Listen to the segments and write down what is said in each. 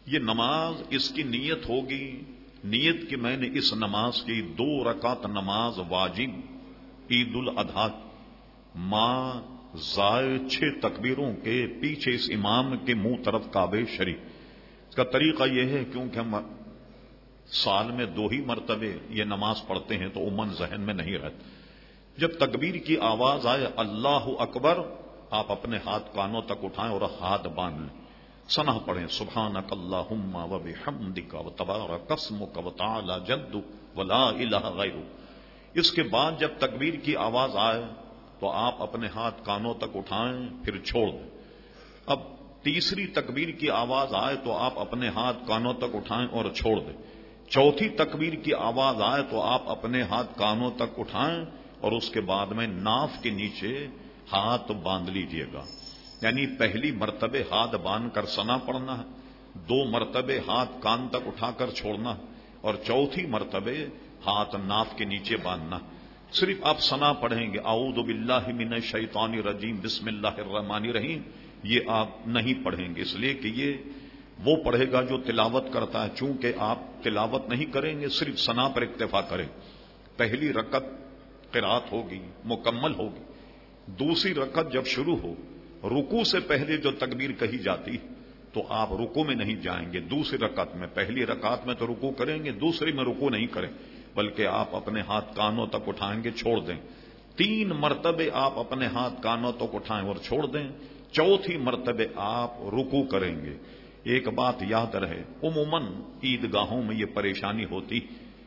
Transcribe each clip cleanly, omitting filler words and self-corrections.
یہ نماز اس کی نیت ہوگی، نیت کہ میں نے اس نماز کی 2 رکعت نماز واجب عید الاضحیٰ ماں زائد 6 تکبیروں کے پیچھے اس امام کے منہ طرف کعبہ شریف۔ اس کا طریقہ یہ ہے کیونکہ ہم سال میں 2 ہی مرتبے یہ نماز پڑھتے ہیں تو عموماً ذہن میں نہیں رہتا۔ جب تکبیر کی آواز آئے اللہ اکبر، آپ اپنے ہاتھ کانوں تک اٹھائیں اور ہاتھ باندھ لیں، ثنا پڑھیں سبحانک اللہم و بحمدک و تبارک اسمک و تعالی جدک ولا الہ غیرک۔ اس کے بعد جب تکبیر کی آواز آئے تو آپ اپنے ہاتھ کانوں تک اٹھائیں پھر چھوڑ دیں۔ اب تیسری تکبیر کی آواز آئے تو آپ اپنے ہاتھ کانوں تک اٹھائیں اور چھوڑ دیں۔ چوتھی تکبیر کی آواز آئے تو آپ اپنے ہاتھ کانوں تک اٹھائیں اور اس کے بعد میں ناف کے نیچے ہاتھ باندھ لیجئے گا، یعنی پہلی مرتبہ ہاتھ باندھ کر ثنا پڑھنا ہے، 2 مرتبہ ہاتھ کان تک اٹھا کر چھوڑنا اور چوتھی مرتبہ ہاتھ ناف کے نیچے باندھنا۔ صرف آپ ثنا پڑھیں گے اعوذ باللہ من الشیطان الرجیم بسم اللہ الرحمن الرحیم، یہ آپ نہیں پڑھیں گے، اس لیے کہ یہ وہ پڑھے گا جو تلاوت کرتا ہے، چونکہ آپ تلاوت نہیں کریں گے، صرف ثنا پر اکتفا کریں۔ پہلی رکعت قرات ہوگی، مکمل ہوگی۔ دوسری رکعت جب شروع ہو، رکوع سے پہلے جو تکبیر کہی جاتی تو آپ رکوع میں نہیں جائیں گے دوسری رکعت میں۔ پہلی رکعت میں تو رکوع کریں گے، دوسری میں رکوع نہیں کریں، بلکہ آپ اپنے ہاتھ کانوں تک اٹھائیں گے، چھوڑ دیں۔ 3 مرتبے آپ اپنے ہاتھ کانوں تک اٹھائیں اور چھوڑ دیں، چوتھی مرتبے آپ رکوع کریں گے۔ ایک بات یاد رہے، عموماً عیدگاہوں میں یہ پریشانی ہوتی،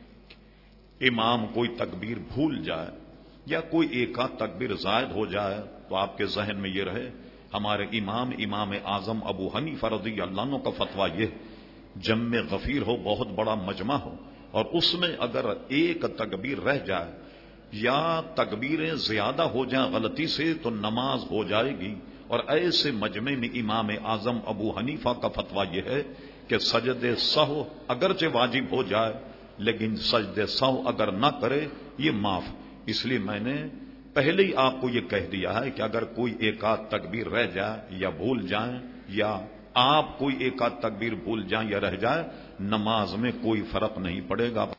امام کوئی تکبیر بھول جائے یا کوئی ایک آدھ تکبیر زائد ہو جائے تو آپ کے ذہن میں یہ رہے ہمارے امام اعظم ابو حنیفہ رضی اللہ عنہ کا فتویٰ یہ، جمع غفیر ہو، بہت بڑا مجمع ہو اور اس میں اگر ایک تکبیر رہ جائے یا تکبیریں زیادہ ہو جائیں غلطی سے تو نماز ہو جائے گی، اور ایسے مجمع میں امام اعظم ابو حنیفہ کا فتویٰ یہ ہے کہ سجد سہو اگرچہ واجب ہو جائے لیکن سجد سہو اگر نہ کرے یہ معاف۔ اس لیے میں نے پہلے ہی آپ کو یہ کہہ دیا ہے کہ اگر کوئی ایک آدھ تکبیر رہ جائے یا بھول جائیں یا آپ کوئی ایک آدھ تکبیر بھول جائیں یا رہ جائے، نماز میں کوئی فرق نہیں پڑے گا۔